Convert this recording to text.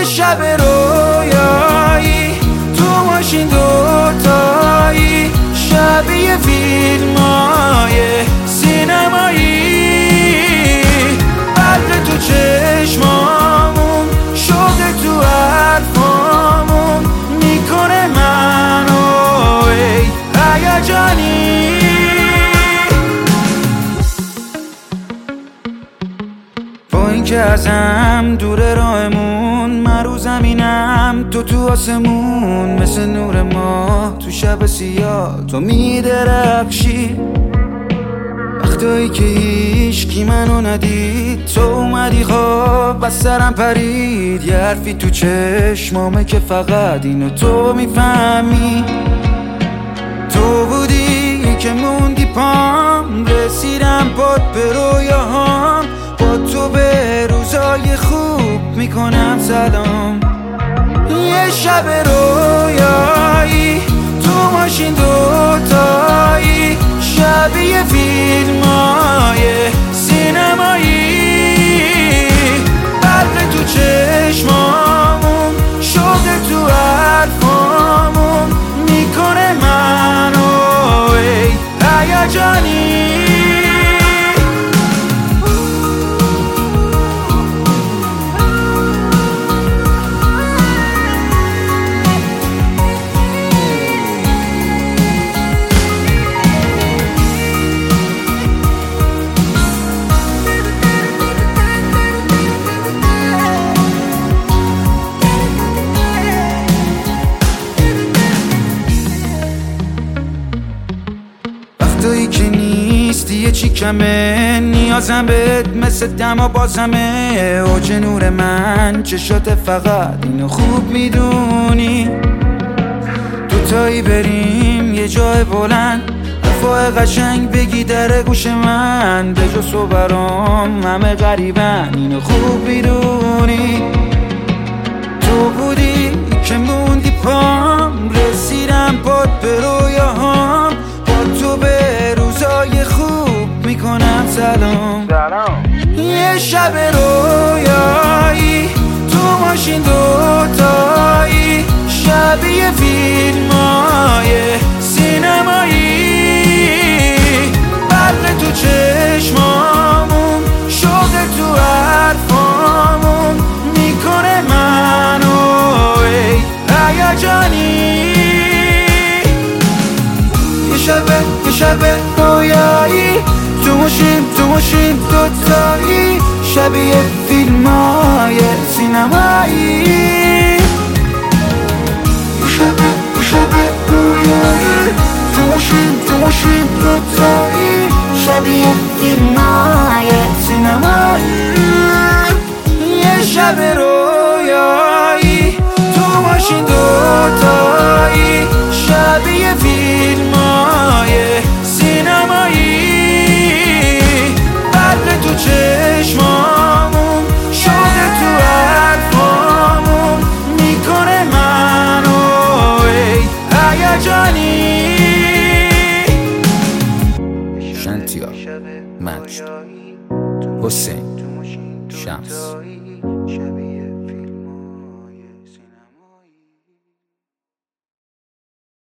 شب رویایی تو ماشین دوتایی، شبیه فیلمای سینمایی، برق تو چشمامون، شوق تو حرفامون میکنه منو ای هیجانی. با اینکه ازم دور راهمون، من رو زمینم تو آسمون، مثل نور ماه تو شب سیاه تو میدرخشی. وقتایی که هیچکی منو ندید تو اومدی خواب از سرم پرید، یه حرفی تو چشمامه که فقط اینو تو میفهمی. تو بودی که موندی پام، رسیدم پات به رویاهام، با تو به روزای خوب میکنم سلام. یه شب رویایی تو ماشین دوتایی، شبیه فیلمای سینمایی، برق تو چشمامون، شوق تو حرفامون میکنه منو ای هیجانی. وقتایی که نیستی یه چی کمه، نیازم بهت مثل دما بازمه. اوج نور من چشات فقط اینو خوب میدونی. دوتایی بریم یه جای بلند، رفاه قشنگ بگی در گوش من، به جز تو برام همه غریبن اینو خوب میدونی. تو بودی که موندی پام، رسیدم پات به رویاهام، تو به روزای خوب میکنم سلام. یه شب رویایی تو ماشین دوتایی، شبیه فیلمای سینمایی، برق تو چشمامون، شوق تو حرفامون میکنه منو ای هیجانی. یه شب رویایی تو ماشین دوتایی، شبیه فیلمای سینمایی، یه شب رویایی تو ماشین دوتایی، شبیه فیلمای سینمایی. یه شب رویایی تو ماشین دوتایی، شبیه فیلمای سینمایی، برق تو چشمامون، شوق تو حرفامون میکنه منو ای هیجانی. شنتیا مجد حسین